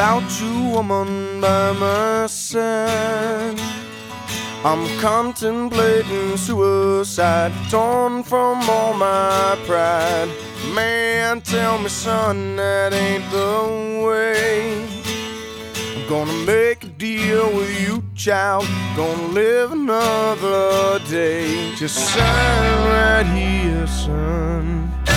without you, woman, by my side. I'm contemplating suicide, torn from all my pride. Man, tell me, son, that ain't the way. I'm gonna make a deal with you, child. Gonna live another day. Just sign right here, son.